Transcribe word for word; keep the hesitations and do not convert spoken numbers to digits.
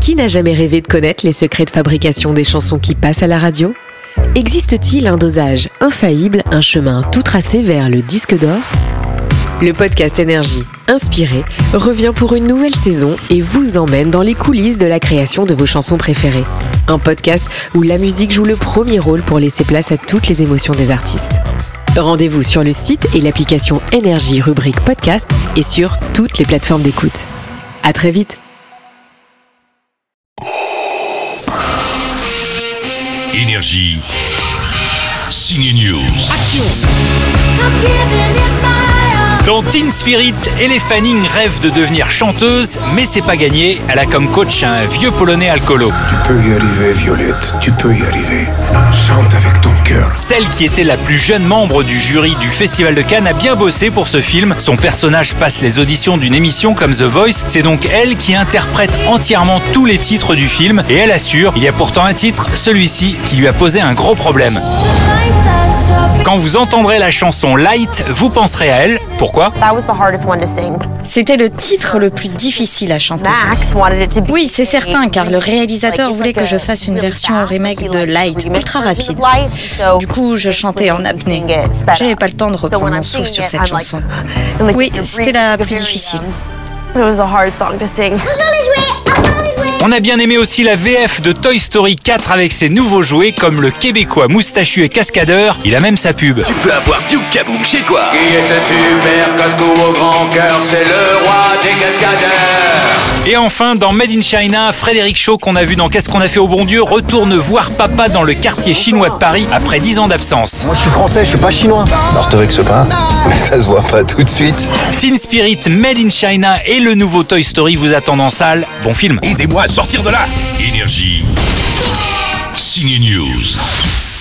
Qui n'a jamais rêvé de connaître les secrets de fabrication des chansons qui passent à la radio ? Existe-t-il un dosage infaillible, un chemin tout tracé vers le disque d'or ? Le podcast Énergie, inspiré, revient pour une nouvelle saison et vous emmène dans les coulisses de la création de vos chansons préférées. Un podcast où la musique joue le premier rôle pour laisser place à toutes les émotions des artistes. Rendez-vous sur le site et l'application Énergie rubrique podcast et sur toutes les plateformes d'écoute. À très vite. Énergie, Signe News. Action. Dans Teen Spirit, Ellie Fanning rêve de devenir chanteuse, mais c'est pas gagné. Elle a comme coach un vieux polonais alcoolo. Tu peux y arriver, Violette, tu peux y arriver. Chante avec ton cœur. Celle qui était la plus jeune membre du jury du Festival de Cannes a bien bossé pour ce film. Son personnage passe les auditions d'une émission comme The Voice. C'est donc elle qui interprète entièrement tous les titres du film. Et elle assure, il y a pourtant un titre, celui-ci, qui lui a posé un gros problème. Quand vous entendrez la chanson Light, vous penserez à elle. Pourquoi ? C'était le titre le plus difficile à chanter. Oui, c'est certain, car le réalisateur voulait que je fasse une version remake de Light, ultra rapide. Du coup, je chantais en apnée. J'avais pas le temps de reprendre mon souffle sur cette chanson. Oui, c'était la plus difficile. On a bien aimé aussi la V F de Toy Story quatre avec ses nouveaux jouets comme le Québécois moustachu et cascadeur. Il a même sa pub. Tu peux avoir Duke Kaboom chez toi. Qui est ce super casco au grand cœur? C'est le roi des cascadeurs. Et enfin, dans Made in China, Frédéric Shaw, qu'on a vu dans Qu'est-ce qu'on a fait au bon Dieu, retourne voir papa dans le quartier chinois de Paris après dix ans d'absence. Moi je suis français, je suis pas chinois. Alors je te vexe pas, mais ça se voit pas tout de suite. Teen Spirit, Made in China et le nouveau Toy Story vous attendent en salle. Bon film. Aidez-moi à sortir de là. Énergie, Signe News.